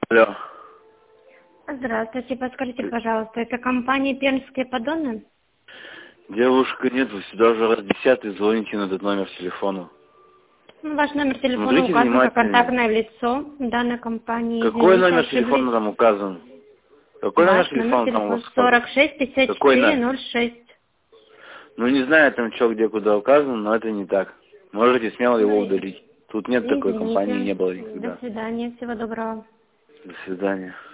Алло. Здравствуйте, подскажите, пожалуйста, это компания «Пермские поддоны»? Девушка, нет, вы сюда уже раз 10-й звоните на этот номер телефона. Ваш номер телефона Смотрите указан как внимательно. контактное лицо данной компании. Какой Извините, номер ошиблись. телефона там указан? Какой номер Ваш номер телефона там у вас телефона указан? 46 Какой 54 номер? 06. Ну не знаю там что, где, куда указано, но это не так. Можете смело его Ну, удалить. Тут нет такой компании, извините. не было До никогда. свидания, всего доброго. До свидания.